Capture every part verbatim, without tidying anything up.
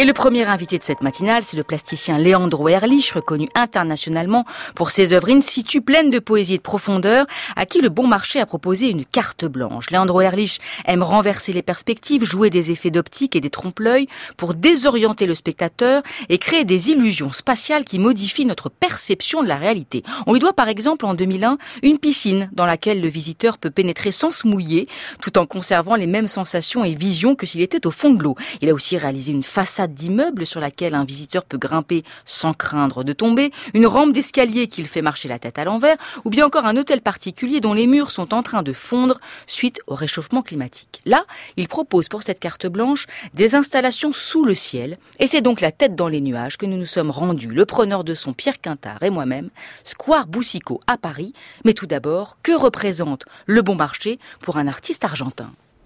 Et le premier invité de cette matinale, c'est le plasticien Leandro Erlich, reconnu internationalement pour ses œuvres in situ pleines de poésie et de profondeur, à qui le Bon Marché a proposé une carte blanche. Leandro Erlich aime renverser les perspectives, jouer des effets d'optique et des trompe-l'œil pour désorienter le spectateur et créer des illusions spatiales qui modifient notre perception de la réalité. On lui doit par exemple en deux mille un une piscine dans laquelle le visiteur peut pénétrer sans se mouiller, tout en conservant les mêmes sensations et visions que s'il était au fond de l'eau. Il a aussi réalisé une façade d'immeuble sur laquelle un visiteur peut grimper sans craindre de tomber, une rampe d'escalier qui le fait marcher la tête à l'envers, ou bien encore un hôtel particulier dont les murs sont en train de fondre suite au réchauffement climatique. Là, il propose pour cette carte blanche des installations sous le ciel, et c'est donc la tête dans les nuages que nous nous sommes rendus, le preneur de son Pierre Quintard et moi-même, Square Boucicaut à Paris. Mais tout d'abord, que représente le Bon Marché pour un artiste argentin ?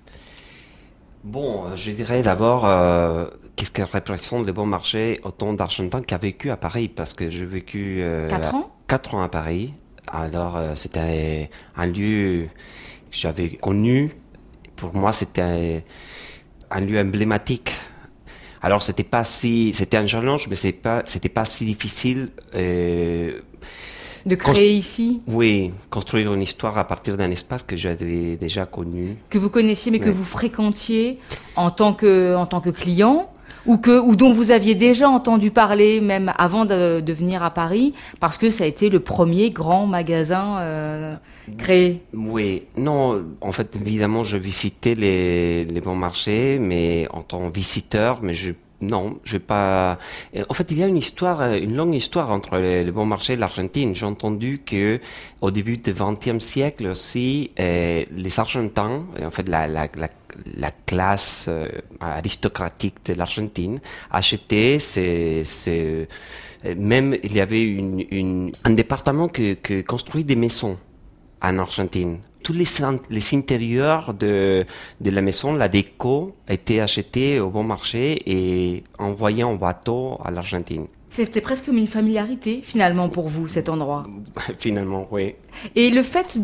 Bon, je dirais d'abord, euh, qu'est-ce que représente le Bon Marché autant d'Argentins qui a vécu à Paris, parce que j'ai vécu euh, quatre ans quatre ans à Paris. Alors, euh, c'était un lieu que j'avais connu. Pour moi, c'était un, un lieu emblématique. Alors, c'était pas si, c'était un challenge, mais c'est pas, c'était pas si difficile. Euh, De créer Const- ici ? Oui, construire une histoire à partir d'un espace que j'avais déjà connu. Que vous connaissiez, mais oui. que vous fréquentiez en tant que, en tant que client, ou, que, ou dont vous aviez déjà entendu parler, même avant de, de venir à Paris, parce que ça a été le premier grand magasin euh, créé. Oui, non, en fait, évidemment, je visitais les, les bons marchés, mais en tant que visiteur, mais je Non, je vais pas. En fait, il y a une histoire, une longue histoire entre le, le Bon Marché et l'Argentine. J'ai entendu que au début du vingtième siècle aussi, euh, les Argentins, en fait, la la la, la classe euh, aristocratique de l'Argentine, achetaient ces ces même il y avait une une un département que que construit des maisons en Argentine. Tous les, les intérieurs de, de la maison, la déco, étaient achetés au Bon Marché et envoyés en bateau à l'Argentine. C'était presque comme une familiarité, finalement, pour vous, cet endroit. Finalement, oui. Et le fait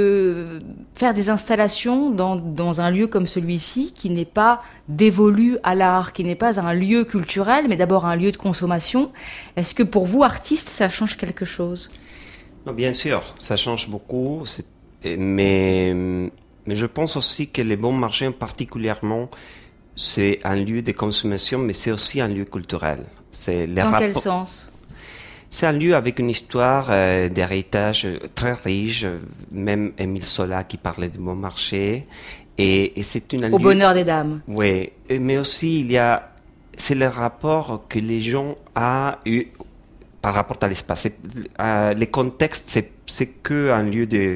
de faire des installations dans, dans un lieu comme celui-ci, qui n'est pas dévolu à l'art, qui n'est pas un lieu culturel, mais d'abord un lieu de consommation, est-ce que pour vous, artiste, ça change quelque chose ? Non, bien sûr, ça change beaucoup. C'est Mais, mais je pense aussi que les bons marchés, particulièrement, c'est un lieu de consommation, mais c'est aussi un lieu culturel. C'est les Dans rapports... quel sens ? C'est un lieu avec une histoire euh, d'héritage très riche, même Émile Zola qui parlait du bon marché. Et, et c'est une Au lieu... bonheur des dames. Oui, mais aussi il y a, c'est le rapport que les gens ont eu par rapport à l'espace. Euh, les contextes, c'est, c'est que un lieu de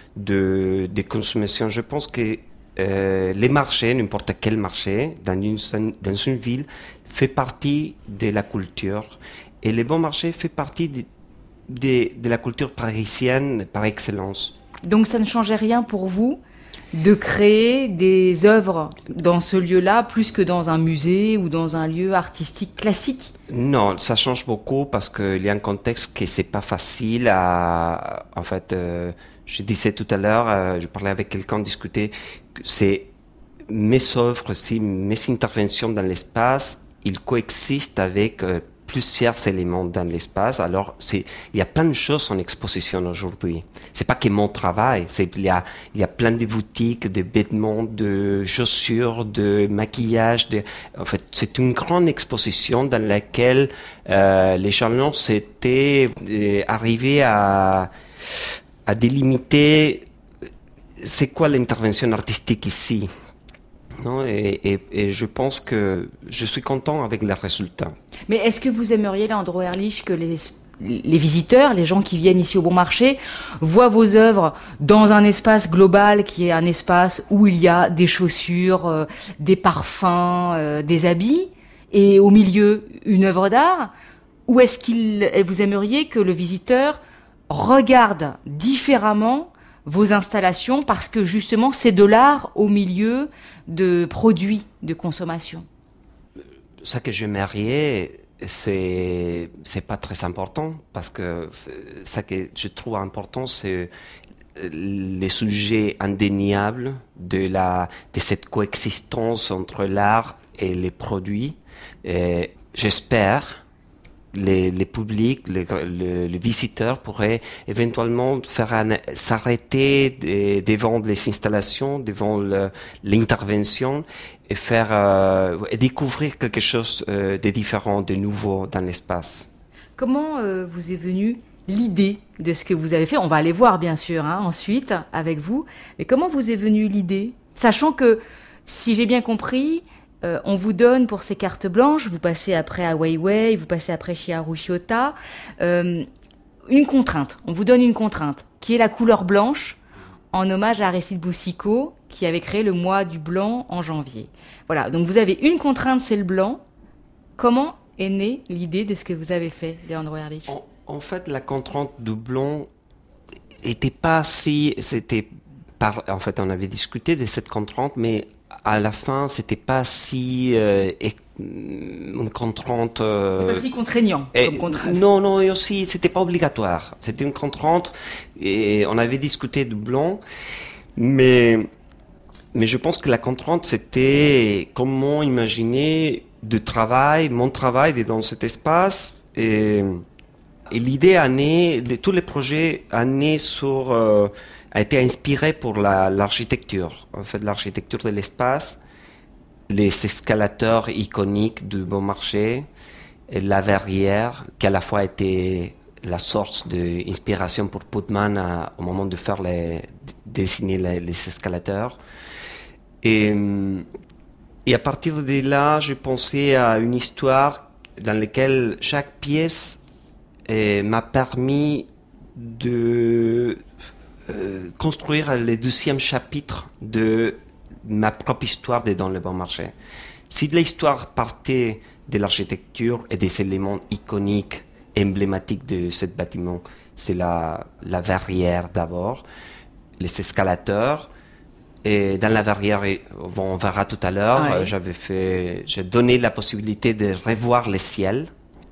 De, de consommation. Je pense que euh, les marchés, n'importe quel marché, dans une, dans une ville, fait partie de la culture. Et les bons marchés fait partie de, de, de la culture parisienne par excellence. Donc ça ne changeait rien pour vous de créer des œuvres dans ce lieu-là, plus que dans un musée ou dans un lieu artistique classique ? Non, ça change beaucoup parce qu'il y a un contexte que c'est pas facile à, en fait, euh, je disais tout à l'heure, euh, je parlais avec quelqu'un, discuter, c'est mes œuvres aussi, mes interventions dans l'espace, ils coexistent avec euh, plusieurs éléments dans l'espace. Alors, c'est, il y a plein de choses en exposition aujourd'hui. C'est pas que mon travail, c'est, il y a, il y a plein de boutiques, de vêtements, de chaussures, de maquillage, de, en fait, c'est une grande exposition dans laquelle, euh, les jalons s'étaient euh, arrivés à, à délimiter c'est quoi l'intervention artistique ici. Non, et, et, et je pense que je suis content avec les résultats. Mais est-ce que vous aimeriez, Leandro Erlich, que les, les visiteurs, les gens qui viennent ici au Bon Marché, voient vos œuvres dans un espace global qui est un espace où il y a des chaussures, euh, des parfums, euh, des habits, et au milieu, une œuvre d'art ? Ou est-ce qu'il, vous aimeriez que le visiteur regarde différemment vos installations parce que justement c'est de l'art au milieu de produits de consommation? Ce que j'aimerais, c'est c'est pas très important parce que ce que je trouve important, c'est les sujets indéniables de la de cette coexistence entre l'art et les produits. Et j'espère les, les publics, les, les, les visiteurs pourraient éventuellement faire un, s'arrêter de, devant les installations, devant le, l'intervention et faire euh, et découvrir quelque chose euh, de différent, de nouveau dans l'espace. Comment euh, vous est venue l'idée de ce que vous avez fait? On va aller voir bien sûr hein, ensuite avec vous. Mais comment vous est venue l'idée? Sachant que, si j'ai bien compris, euh, on vous donne pour ces cartes blanches, vous passez après à Weiwei, vous passez après chez Haru Shiota, euh, une contrainte. On vous donne une contrainte, qui est la couleur blanche, en hommage à Aristide Boucicaut, qui avait créé le mois du blanc en janvier. Voilà, donc vous avez une contrainte, c'est le blanc. Comment est née l'idée de ce que vous avez fait, Leandro Ehrlich? En, en fait, la contrainte du blanc était pas si... C'était par, en fait, on avait discuté de cette contrainte, mais à la fin, c'était pas si... Euh, une contrainte... Euh, c'est pas si contraignant et, comme contrainte. Non, non, et aussi, c'était pas obligatoire. C'était une contrainte, et on avait discuté du blanc, mais... Mais je pense que la contrainte, c'était comment imaginer de travail, mon travail dans cet espace. Et, et l'idée a né, de tous les projets a né sur, euh, a été inspiré pour la, l'architecture. En fait, l'architecture de l'espace, les escalators iconiques du Bon Marché, et la verrière, qui à la fois était la source d'inspiration pour Putman à, au moment de faire les, dessiner les, les escalators. Et, et à partir de là, j'ai pensé à une histoire dans laquelle chaque pièce eh, m'a permis de euh, construire le deuxième chapitre de ma propre histoire de Dans le Bon Marché. Si l'histoire partait de l'architecture et des éléments iconiques, emblématiques de ce bâtiment, c'est la, la verrière d'abord, les escalateurs. Et dans la verrière, on verra tout à l'heure, ouais. j'avais fait, j'ai donné la possibilité de revoir le ciel.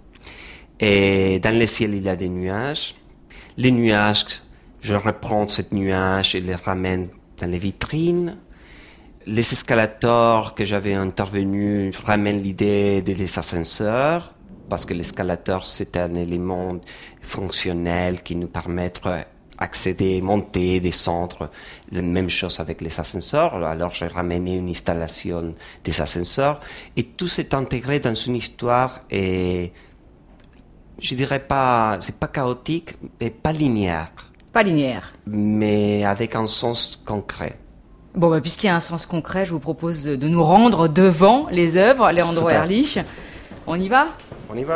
Et dans le ciel, il y a des nuages. Les nuages, je reprends ces nuages et les ramène dans les vitrines. Les escalators que j'avais intervenus ramènent l'idée des ascenseurs, parce que l'escalator, c'est un élément fonctionnel qui nous permet accéder, monter, descendre. La même chose avec les ascenseurs. Alors j'ai ramené une installation des ascenseurs et tout s'est intégré dans une histoire et je dirais pas, c'est pas chaotique, mais pas linéaire. Pas linéaire. Mais avec un sens concret. Bon, bah, puisqu'il y a un sens concret, je vous propose de nous rendre devant les œuvres, Leandro Ehrlich. On y va ? On y va.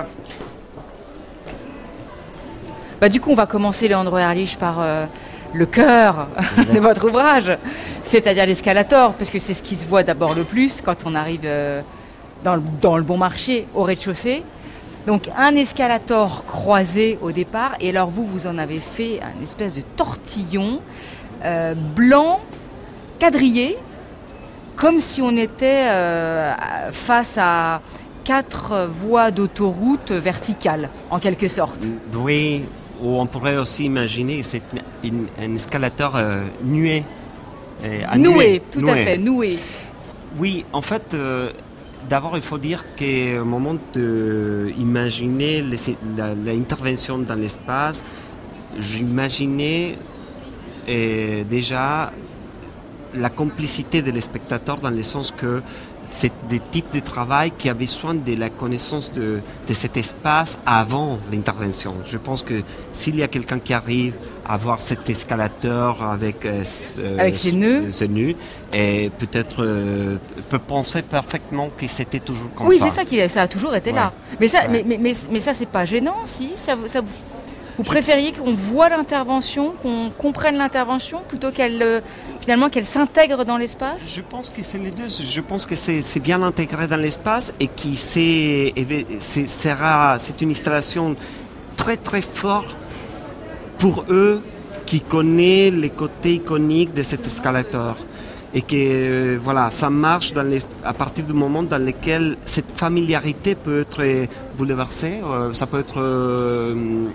Bah, du coup, on va commencer, Leandro Ehrlich, par euh, le cœur de votre ouvrage, c'est-à-dire l'escalator, parce que c'est ce qui se voit d'abord le plus quand on arrive euh, dans, le, dans le Bon Marché, au rez-de-chaussée. Donc, un escalator croisé au départ, et alors vous, vous en avez fait un espèce de tortillon euh, blanc, quadrillé, comme si on était euh, face à quatre voies d'autoroute verticales, en quelque sorte. Oui, ou on pourrait aussi imaginer c'est une, un escalator euh, nué. Euh, noué, tout noué. à fait, noué. Oui, en fait, euh, d'abord il faut dire qu'au moment d'imaginer l'intervention dans l'espace, j'imaginais euh, déjà la complicité de spectateur dans le sens que c'est des types de travail qui a besoin de la connaissance de, de cet espace avant l'intervention. Je pense que s'il y a quelqu'un qui arrive à voir cet escalator avec, euh, avec ses nœuds, ses nœuds et peut-être euh, peut penser parfaitement que c'était toujours comme oui, ça. Oui, c'est ça qui ça a toujours été ouais. là. Mais ça, ouais. mais, mais, mais, mais ça, c'est pas gênant, si ça, ça vous, vous préfériez qu'on voit l'intervention, qu'on comprenne l'intervention, plutôt qu'elle euh, finalement qu'elle s'intègre dans l'espace? Je pense que c'est les deux. Je pense que c'est, c'est bien intégré dans l'espace et qui c'est, c'est, sera, c'est une installation très très forte pour eux qui connaissent les côtés iconiques de cet escalator. Et que euh, voilà, ça marche dans les, à partir du moment dans lequel cette familiarité peut être bouleversée, euh, ça peut être euh,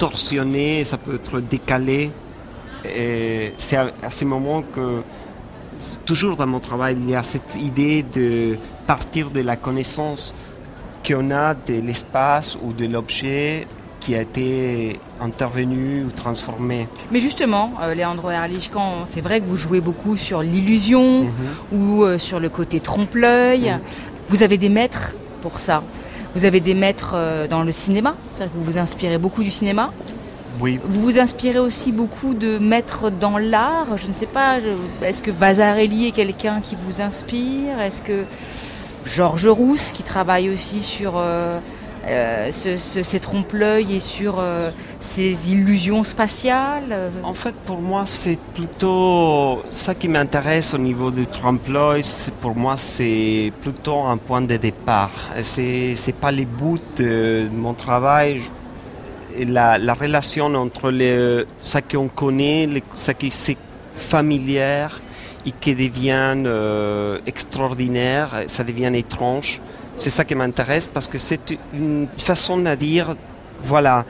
distorsionné, ça peut être décalé. Et c'est à, à ce moment que toujours dans mon travail, il y a cette idée de partir de la connaissance qu'on a de l'espace ou de l'objet qui a été intervenu ou transformé. Mais justement, euh, Leandro Ehrlich, quand c'est vrai que vous jouez beaucoup sur l'illusion mm-hmm. ou euh, sur le côté trompe-l'œil, mm. vous avez des maîtres pour ça. Vous avez des maîtres euh, dans le cinéma, c'est-à-dire que vous vous inspirez beaucoup du cinéma. Oui. Vous vous inspirez aussi beaucoup de maîtres dans l'art. Je ne sais pas, je, est-ce que Vasarely est quelqu'un qui vous inspire? Est-ce que Georges Rousse, qui travaille aussi sur euh, euh, ce, ce, ces trompe-l'œil et sur euh, ces illusions spatiales? En fait, pour moi, c'est plutôt ça qui m'intéresse au niveau du trompe-l'œil. C'est, pour moi, c'est plutôt un point de départ. C'est, c'est pas les bouts de, de mon travail. Je, La, la relation entre les, ce qu'on connaît, les, ce qui est familier et qui devient euh, extraordinaire, ça devient étrange. C'est ça qui m'intéresse parce que c'est une façon de dire, voilà,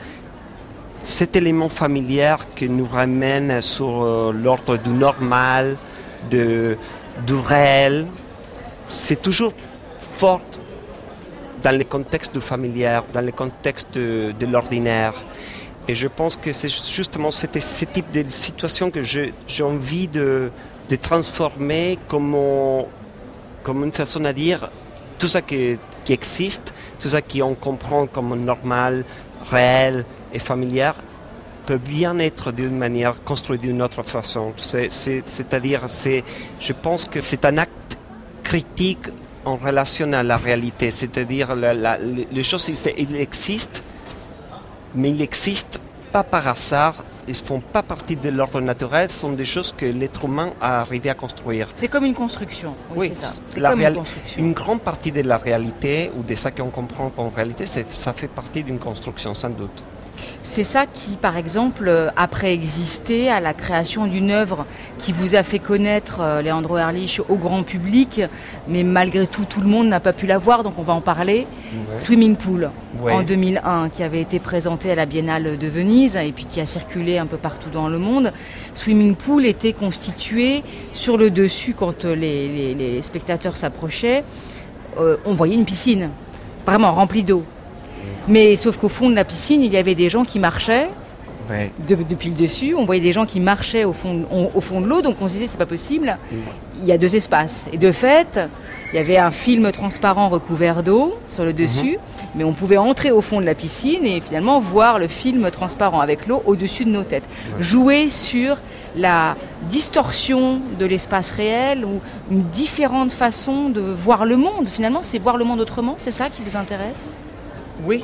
cet élément familier qui nous ramène sur euh, l'ordre du normal, de, du réel, c'est toujours fort dans le contexte du familier, dans le contexte de, de l'ordinaire. Et je pense que c'est justement ce type de situation que je, j'ai envie de, de transformer comme, on, comme une façon à dire tout ça qui, qui existe, tout ça qu'on comprend comme normal, réel et familier, peut bien être d'une manière construit d'une autre façon. C'est, c'est, c'est-à-dire, c'est, je pense que c'est un acte critique en relation à la réalité, c'est-à-dire la, la, les choses, ils existent, mais ils n'existent pas par hasard, ils ne font pas partie de l'ordre naturel, ce sont des choses que l'être humain a arrivé à construire. C'est comme une construction, oui, oui c'est ça. C'est la comme réal... une construction. Une grande partie de la réalité, ou de ça qu'on comprend comme réalité, c'est, ça fait partie d'une construction, sans doute. C'est ça qui, par exemple, a préexisté à la création d'une œuvre qui vous a fait connaître euh, Leandro Ehrlich au grand public, mais malgré tout, tout le monde n'a pas pu la voir, donc on va en parler. Ouais. Swimming Pool, ouais. En deux mille un, qui avait été présenté à la Biennale de Venise et puis qui a circulé un peu partout dans le monde. Swimming Pool était constitué sur le dessus, quand les, les, les spectateurs s'approchaient, euh, on voyait une piscine, vraiment remplie d'eau. Mais sauf qu'au fond de la piscine, il y avait des gens qui marchaient ouais. de, depuis le dessus. On voyait des gens qui marchaient au fond, on, au fond de l'eau, donc on se disait c'est pas possible. Mmh. Il y a deux espaces. Et de fait, il y avait un film transparent recouvert d'eau sur le dessus, mmh. mais on pouvait entrer au fond de la piscine et finalement voir le film transparent avec l'eau au-dessus de nos têtes. Ouais. Jouer sur la distorsion de l'espace réel ou une différente façon de voir le monde. Finalement, c'est voir le monde autrement, c'est ça qui vous intéresse ? Oui,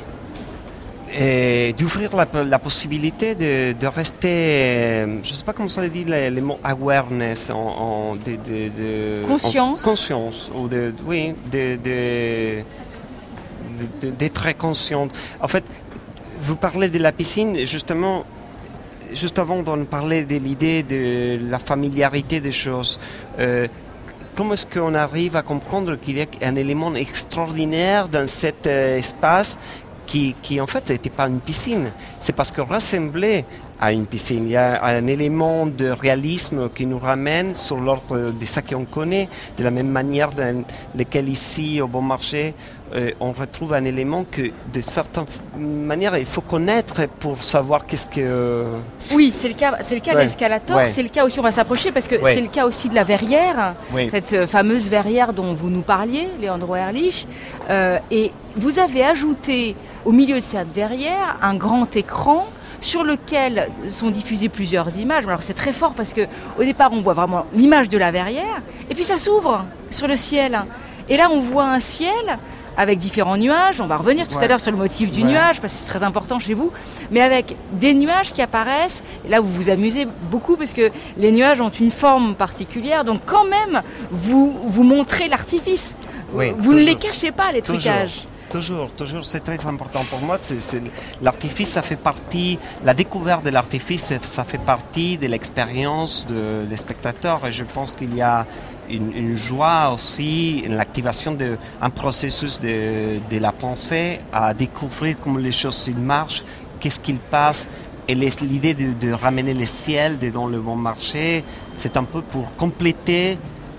et d'ouvrir la, la possibilité de, de rester, je ne sais pas comment ça se dit les, les mots awareness, en, en, de, de, de, conscience, en, conscience, ou de, oui, de, de, de, d'être très consciente. En fait, vous parlez de la piscine, justement, juste avant d'en parler de l'idée de la familiarité des choses. Euh, Comment est-ce qu'on arrive à comprendre qu'il y a un élément extraordinaire dans cet euh, espace qui, qui, en fait, n'était pas une piscine. C'est parce que ressemblait à une piscine. Il y a un élément de réalisme qui nous ramène sur l'ordre de ça qu'on connaît, de la même manière dans lequel ici, au Bon Marché, euh, on retrouve un élément que, de certaines manières, il faut connaître pour savoir qu'est-ce que... Euh... Oui, c'est le cas, c'est le cas ouais. de l'escalator, ouais. c'est le cas aussi, on va s'approcher, parce que ouais. c'est le cas aussi de la verrière, oui. cette fameuse verrière dont vous nous parliez, Leandro Ehrlich, euh, et vous avez ajouté au milieu de cette verrière un grand écran sur lequel sont diffusées plusieurs images. Alors c'est très fort parce qu'au départ on voit vraiment l'image de la verrière et puis ça s'ouvre sur le ciel. Et là on voit un ciel avec différents nuages. On va revenir tout ouais. à l'heure sur le motif du ouais. nuage parce que c'est très important chez vous. Mais avec des nuages qui apparaissent. Et là vous vous amusez beaucoup parce que les nuages ont une forme particulière. Donc quand même vous, vous montrez l'artifice. Oui, vous toujours. ne les cachez pas les trucages. Toujours. Toujours, toujours, c'est très important pour moi. C'est, c'est, l'artifice, ça fait partie, la découverte de l'artifice, ça fait partie de l'expérience de, des spectateurs. Et je pense qu'il y a une, une joie aussi, l'activation d'un processus de, de la pensée à découvrir comment les choses marchent, qu'est-ce qu'il passe. Et les, l'idée de, de ramener le ciel dans le Bon Marché, c'est un peu pour compléter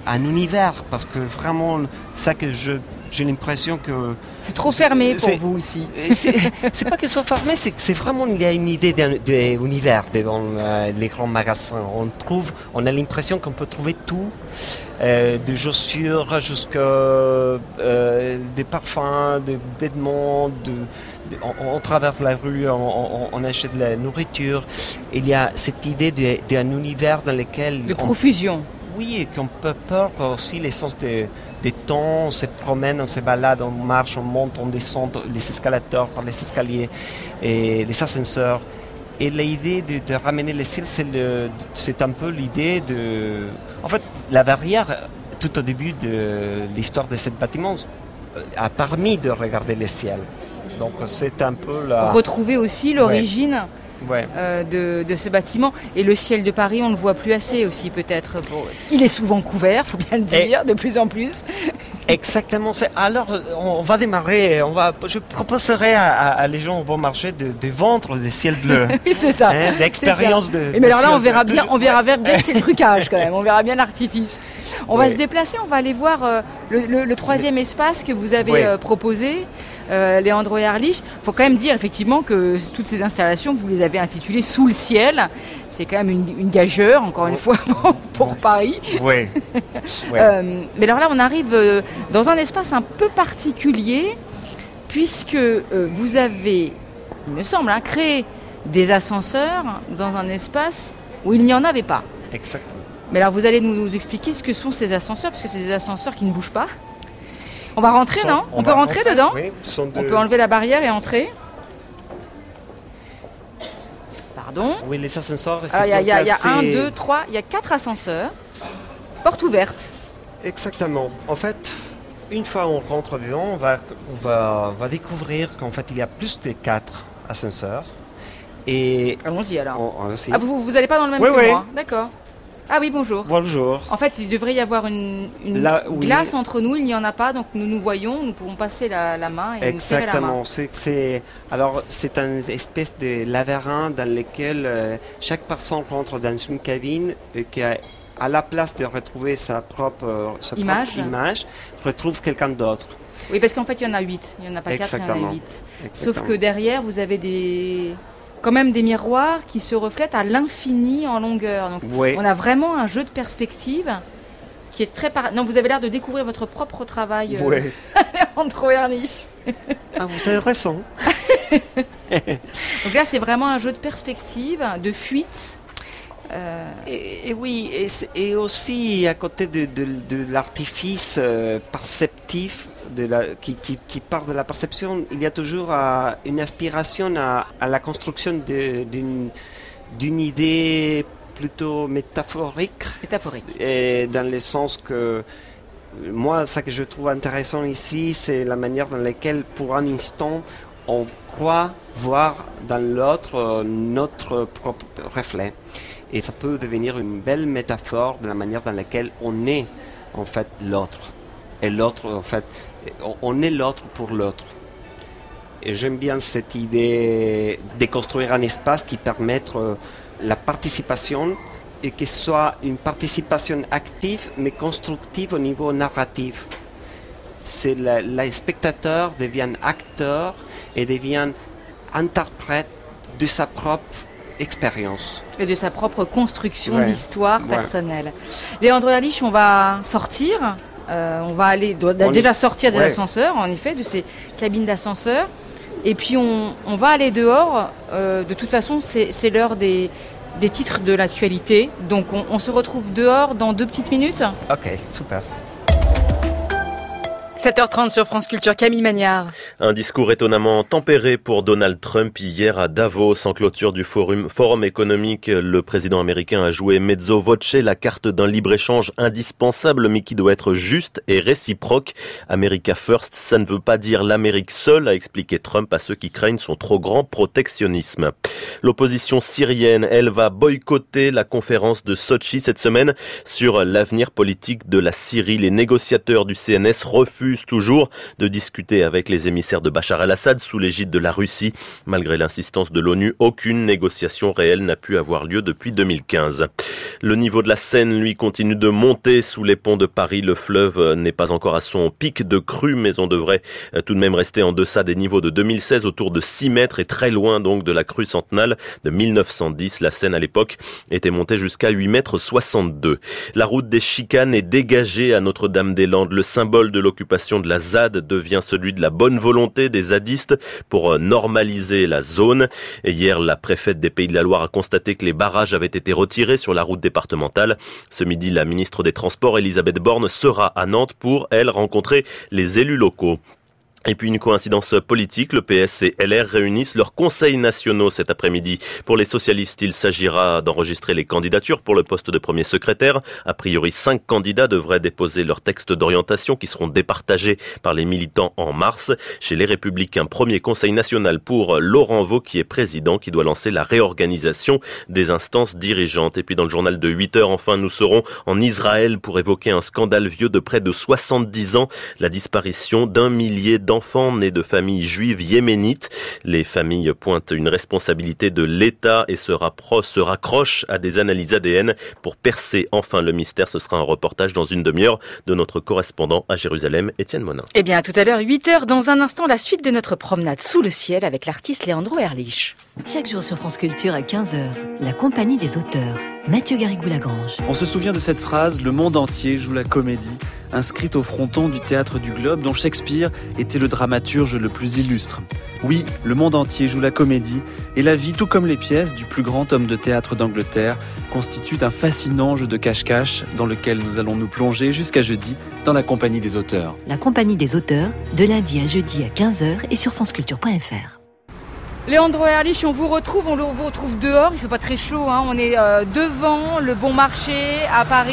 un univers, parce que vraiment, ça que je, j'ai l'impression que... C'est trop fermé pour vous ici. C'est, c'est pas que ce soit fermé, c'est que c'est vraiment, il y a une idée d'univers dans euh, les grands magasins. On trouve, on a l'impression qu'on peut trouver tout, euh, de chaussures jusqu'à euh, des parfums, des vêtements, de, de, on, on traverse la rue, on, on, on achète de la nourriture. Il y a cette idée d'un univers dans lequel... De profusion. On, oui, et qu'on peut perdre aussi l'essence de... des temps, on se promène, on se balade, on marche, on monte, on descend les escalators par les escaliers et les ascenseurs. Et l'idée de, de ramener le ciel, c'est, le, c'est un peu l'idée de... En fait, la verrière, tout au début de l'histoire de ce bâtiment, a permis de regarder le ciel. Donc c'est un peu la... Retrouver aussi l'origine... Ouais. Ouais. Euh, de, de ce bâtiment. Et le ciel de Paris, on ne le voit plus assez aussi peut-être. Bon, il est souvent couvert, il faut bien le dire, et de plus en plus. Exactement. C'est, alors, on va démarrer. On va, je proposerai à, à, à les gens au bon marché de, de vendre des ciels bleus. Oui, c'est ça. Hein, d'expérience de, de. Mais alors là, on verra bleu. bien, on verra bien, bien c'est le trucage quand même. On verra bien l'artifice. On oui. va se déplacer. On va aller voir euh, le, le, le troisième espace que vous avez oui. euh, proposé. Euh, Leandro Ehrlich. Il faut quand même dire effectivement que toutes ces installations, vous les avez intitulées Sous le ciel. C'est quand même une, une gageure, encore une fois, pour, pour Paris. Oui. oui. Euh, mais alors là, on arrive euh, dans un espace un peu particulier, puisque euh, vous avez, il me semble, hein, créé des ascenseurs dans un espace où il n'y en avait pas. Exactement. Mais alors, vous allez nous, nous expliquer ce que sont ces ascenseurs, parce que c'est des ascenseurs qui ne bougent pas. On va rentrer, sont, non On, on peut rentrer, rentrer dedans oui, de... On peut enlever la barrière et entrer. Pardon. Oui, les ascenseurs... Il y, y, y a un, deux, trois, il y a quatre ascenseurs. Porte ouverte. Exactement. En fait, une fois on rentre dedans, on va, on va, on va découvrir qu'en fait, il y a plus de quatre ascenseurs. Et allons-y alors. On, allons-y. Ah, vous n'allez pas dans le même oui, que oui. moi. D'accord. Ah oui, bonjour. Bonjour. En fait, il devrait y avoir une, une Là, oui. glace entre nous, il n'y en a pas, donc nous nous voyons, nous pouvons passer la, la main et nous serrer la main. C'est, c'est, alors, c'est une espèce de labyrinthe dans lequel euh, chaque personne rentre dans une cabine et qui a, à la place de retrouver sa propre, euh, sa image. propre image, retrouve quelqu'un d'autre. Oui, parce qu'en fait, il y en a huit. Il n'y en a pas quatre, il y en a huit. Sauf que derrière, vous avez des... quand même des miroirs qui se reflètent à l'infini en longueur. Donc, oui. on a vraiment un jeu de perspective qui est très... Par... Non, vous avez l'air de découvrir votre propre travail. Oui. Euh... Leandro Ehrlich. Ah, vous avez raison. Donc là, c'est vraiment un jeu de perspective, de fuite. Euh... Et, et oui, et, et aussi à côté de, de, de l'artifice euh, perceptif, de la, qui, qui, qui part de la perception, il y a toujours uh, une aspiration à, à la construction de, d'une, d'une idée plutôt métaphorique. Métaphorique. Et dans le sens que, moi, ce que je trouve intéressant ici, c'est la manière dans laquelle, pour un instant, on croit voir dans l'autre euh, notre propre reflet. Et ça peut devenir une belle métaphore de la manière dans laquelle on est, en fait, l'autre. Et l'autre, en fait, on est l'autre pour l'autre. Et j'aime bien cette idée de construire un espace qui permette la participation et que ce soit une participation active mais constructive au niveau narratif. C'est la, les spectateurs deviennent acteurs et deviennent interprètes de sa propre expérience. Et de sa propre construction ouais. d'histoire ouais. personnelle. Leandro Ehrlich, on va sortir. Euh, on va aller doit, on déjà est... sortir des ouais. ascenseurs, en effet, de ces cabines d'ascenseurs. Et puis on, on va aller dehors. Euh, de toute façon, c'est, c'est l'heure des, des titres de l'actualité. Donc on, on se retrouve dehors dans deux petites minutes. Ok, super. sept heures trente sur France Culture, Camille Magnard. Un discours étonnamment tempéré pour Donald Trump hier à Davos. En clôture du forum, forum économique, le président américain a joué mezzo voce, la carte d'un libre-échange indispensable mais qui doit être juste et réciproque. America First, ça ne veut pas dire l'Amérique seule, a expliqué Trump à ceux qui craignent son trop grand protectionnisme. L'opposition syrienne, elle, va boycotter la conférence de Sotchi cette semaine sur l'avenir politique de la Syrie. Les négociateurs du C N S refusent refuse toujours de discuter avec les émissaires de Bachar el-Assad sous l'égide de la Russie. Malgré l'insistance de l'ONU, aucune négociation réelle n'a pu avoir lieu depuis deux mille quinze. Le niveau de la Seine, lui, continue de monter sous les ponts de Paris. Le fleuve n'est pas encore à son pic de crue, mais on devrait tout de même rester en deçà des niveaux de deux mille seize, autour de six mètres et très loin donc de la crue centenale de mille neuf cent dix. La Seine à l'époque était montée jusqu'à huit mètres soixante-deux. La route des Chicanes est dégagée à Notre-Dame-des-Landes. Le symbole de l'occupation de la Z A D devient celui de la bonne volonté des zadistes pour normaliser la zone. Et hier, la préfète des Pays de la Loire a constaté que les barrages avaient été retirés sur la route départementale. Ce midi, la ministre des Transports, Elisabeth Borne, sera à Nantes pour, elle, rencontrer les élus locaux. Et puis une coïncidence politique, le P S et L R réunissent leurs conseils nationaux cet après-midi. Pour les socialistes, il s'agira d'enregistrer les candidatures pour le poste de premier secrétaire. A priori, cinq candidats devraient déposer leurs textes d'orientation qui seront départagés par les militants en mars. Chez les Républicains, premier conseil national pour Laurent Wauquiez, président, qui doit lancer la réorganisation des instances dirigeantes. Et puis dans le journal de huit heures, enfin, nous serons en Israël pour évoquer un scandale vieux de près de soixante-dix ans, la disparition d'un millier d'enfants nés de familles juives yéménites. Les familles pointent une responsabilité de l'État et se, rappro- se raccrochent à des analyses A D N pour percer enfin le mystère. Ce sera un reportage dans une demi-heure de notre correspondant à Jérusalem, Étienne Monin. Eh bien, à tout à l'heure, huit heures, dans un instant, la suite de notre promenade sous le ciel avec l'artiste Leandro Erlich. Chaque jour sur France Culture à quinze heures, la compagnie des auteurs. Mathieu Garrigou-Lagrange. On se souvient de cette phrase « Le monde entier joue la comédie », inscrite au fronton du Théâtre du Globe, dont Shakespeare était le dramaturge le plus illustre. Oui, le monde entier joue la comédie, et la vie, tout comme les pièces du plus grand homme de théâtre d'Angleterre, constitue un fascinant jeu de cache-cache dans lequel nous allons nous plonger jusqu'à jeudi dans la compagnie des auteurs. La compagnie des auteurs, de lundi à jeudi à quinze heures et sur franceculture point f r. Leandro Erlich, on vous retrouve, on vous retrouve dehors, il fait pas très chaud, hein. On est euh, devant le Bon Marché à Paris,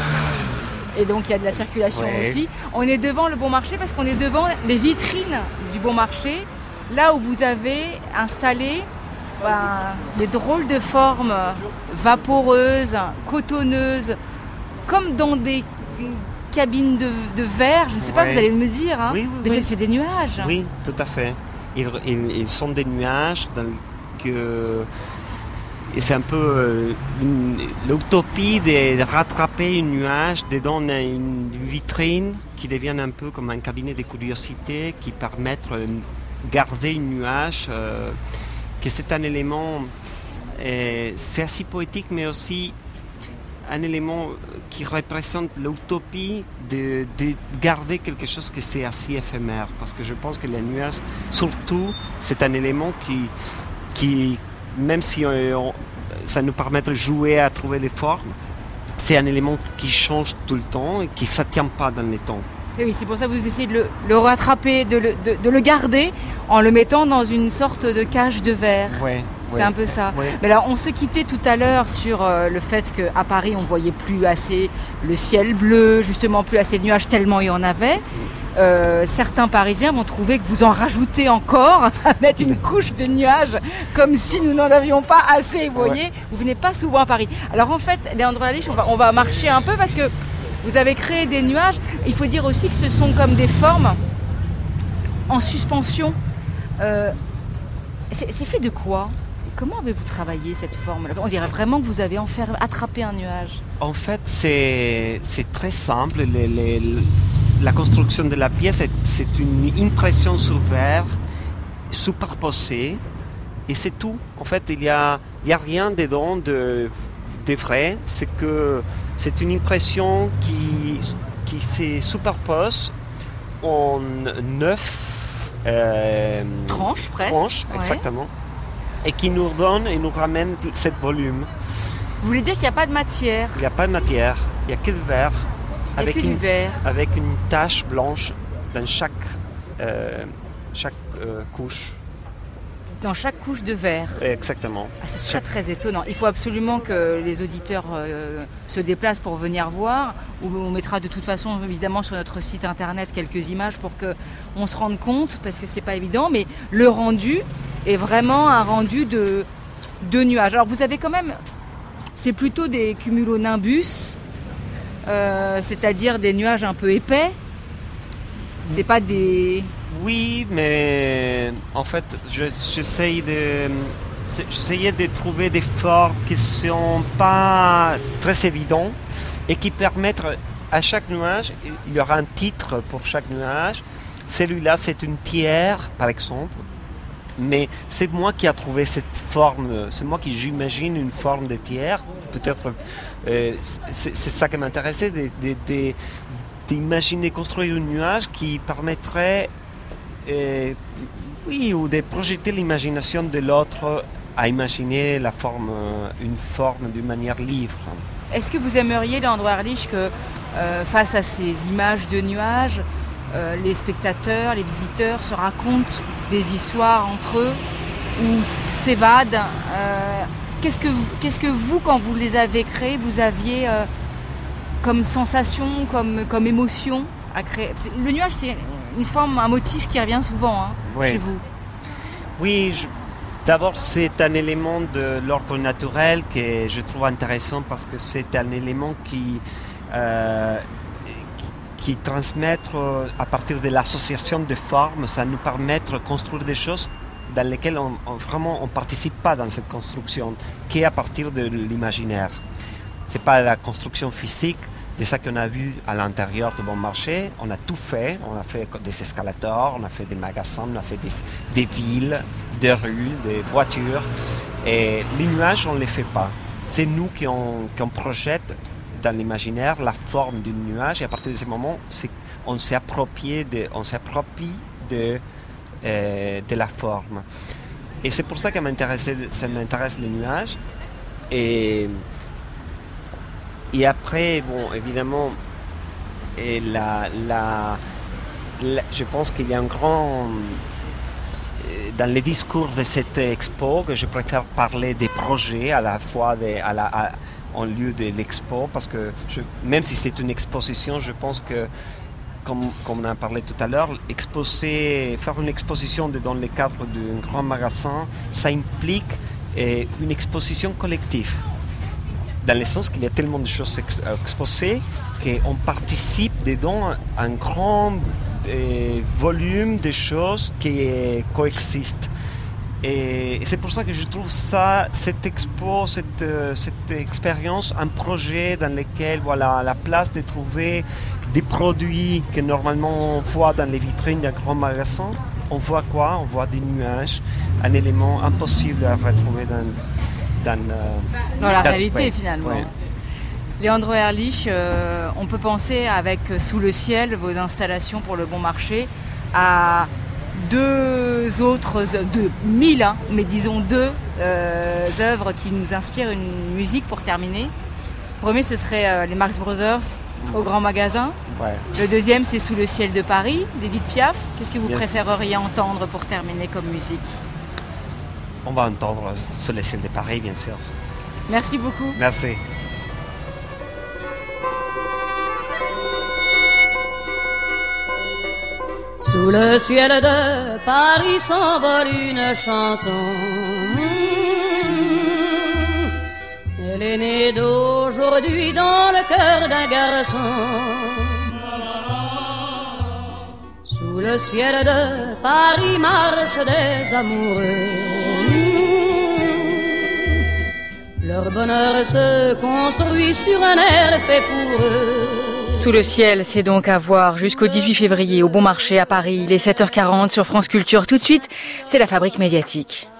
et donc il y a de la circulation ouais. aussi. On est devant le Bon Marché parce qu'on est devant les vitrines du Bon Marché, là où vous avez installé ben, des drôles de formes vaporeuses, cotonneuses, comme dans des cabines de, de verre, je ne sais pas, ouais. vous allez me le dire, hein. oui, oui, mais oui. C'est, c'est des nuages. Oui, tout à fait. Ils, ils, ils sont des nuages dans que et c'est un peu euh, une, l'utopie de rattraper un nuage dedans une, une vitrine qui devient un peu comme un cabinet de curiosité qui permet de garder un nuage, euh, que c'est un élément, euh, c'est assez poétique mais aussi un élément qui représente l'utopie de, de garder quelque chose qui c'est assez éphémère. Parce que je pense que les nuages, surtout, c'est un élément qui, qui même si on, on, ça nous permet de jouer à trouver des formes, c'est un élément qui change tout le temps et qui ne se tient pas dans le temps. Et oui, c'est pour ça que vous essayez de le, le rattraper, de le, de, de le garder en le mettant dans une sorte de cage de verre. Ouais. C'est oui. un peu ça. Oui. Mais alors, on se quittait tout à l'heure sur euh, le fait qu'à Paris, on voyait plus assez le ciel bleu, justement plus assez de nuages, tellement il y en avait. Euh, certains Parisiens vont trouver que vous en rajoutez encore à mettre une couche de nuages comme si nous n'en avions pas assez. Vous voyez, ouais. Vous venez pas souvent à Paris. Alors en fait, Leandro Erlich, on va, on va marcher un peu parce que vous avez créé des nuages. Il faut dire aussi que ce sont comme des formes en suspension. Euh, c'est, c'est fait de quoi ? Comment avez-vous travaillé cette forme ? On dirait vraiment que vous avez enfermé, attrapé un nuage. En fait, c'est, c'est très simple. Les, les, la construction de la pièce, c'est, c'est une impression sur verre superposée. Et c'est tout. En fait, il n'y a, il y a rien dedans de, de vrai. C'est que c'est une impression qui, qui se superpose en neuf euh, tranches, presque. Tranches, ouais. Exactement. Et qui nous donne et nous ramène ce volume. Vous voulez dire qu'il n'y a pas de matière ? Il n'y a pas de matière, il n'y a que du verre. Il n'y a que une, du verre. Avec une tache blanche dans chaque, euh, chaque euh, couche. Dans chaque couche de verre. Exactement. Ah, c'est très, très étonnant. Il faut absolument que les auditeurs euh, se déplacent pour venir voir. On mettra de toute façon évidemment sur notre site internet quelques images pour qu'on se rende compte, parce que c'est pas évident, mais le rendu est vraiment un rendu de, de nuages. Alors vous avez quand même, c'est plutôt des cumulonimbus, euh, c'est-à-dire des nuages un peu épais. C'est pas des... Oui, mais en fait, je, j'essaye de, j'essayais de trouver des formes qui ne sont pas très évidentes et qui permettent à chaque nuage, il y aura un titre pour chaque nuage. Celui-là, c'est une tiare, par exemple. Mais c'est moi qui a trouvé cette forme, c'est moi qui j'imagine une forme de tiare. Peut-être, euh, c'est, c'est ça qui m'intéressait, de, de, de, d'imaginer construire un nuage qui permettrait, euh, oui, ou de projeter l'imagination de l'autre à imaginer la forme, une forme d'une manière libre. Est-ce que vous aimeriez, Leandro Ehrlich, que euh, face à ces images de nuages, euh, les spectateurs, les visiteurs se racontent des histoires entre eux ou s'évadent euh, qu'est-ce que, qu'est-ce que vous, quand vous les avez créés, vous aviez euh, comme sensation, comme, comme émotion à créer? Le nuage, c'est une forme, un motif qui revient souvent hein, oui. chez vous. Oui, je... D'abord, c'est un élément de l'ordre naturel que je trouve intéressant parce que c'est un élément qui, euh, qui transmet à partir de l'association de formes, ça nous permet de construire des choses dans lesquelles on, on vraiment on participe pas dans cette construction, qui est à partir de l'imaginaire. C'est pas la construction physique. C'est ça qu'on a vu à l'intérieur de Bon Marché. On a tout fait. On a fait des escalators, on a fait des magasins, on a fait des, des villes, des rues, des voitures. Et les nuages, on ne les fait pas. C'est nous qui on, qui on projette dans l'imaginaire la forme du nuage. Et à partir de ce moment, c'est, on s'approprie de, on s'approprie de, euh, de la forme. Et c'est pour ça que ça m'intéresse les nuages. Et... Et après, bon, évidemment, et la, la, la, je pense qu'il y a un grand... Dans les discours de cette expo, que je préfère parler des projets à la fois de, à la, à, en lieu de l'expo, parce que je, même si c'est une exposition, je pense que, comme, comme on a parlé tout à l'heure, exposer, faire une exposition de, dans le cadre d'un grand magasin, ça implique eh, une exposition collective. Dans le sens qu'il y a tellement de choses ex- exposées qu'on participe dedans à un grand euh, volume de choses qui euh, coexistent. Et, et c'est pour ça que je trouve ça, cette expo, cette, euh, cette expérience, un projet dans lequel, voilà, à la place de trouver des produits que normalement on voit dans les vitrines d'un grand magasin, on voit quoi? On voit des nuages, un élément impossible à retrouver dans... Dans, euh, dans la dans, réalité ouais, finalement. Ouais. Leandro Ehrlich, euh, on peut penser avec Sous le ciel, vos installations pour le Bon Marché, à deux autres, deux, mille, hein, mais disons deux euh, œuvres qui nous inspirent une musique pour terminer. Le premier, ce serait euh, les Marx Brothers au Grand Magasin. Ouais. Le deuxième, c'est Sous le ciel de Paris, d'Edith Piaf. Qu'est-ce que vous Bien préféreriez sûr. entendre pour terminer comme musique? On va entendre Sous le ciel de Paris, bien sûr. Merci beaucoup. Merci. Sous le ciel de Paris s'envole une chanson. Elle est née d'aujourd'hui dans le cœur d'un garçon. Sous le ciel de Paris marchent des amoureux. Leur bonheur se construit sur un air fait pour eux. Sous le ciel, c'est donc à voir jusqu'au dix-huit février au Bon Marché à Paris. Il est sept heures quarante sur France Culture. Tout de suite, c'est la Fabrique médiatique.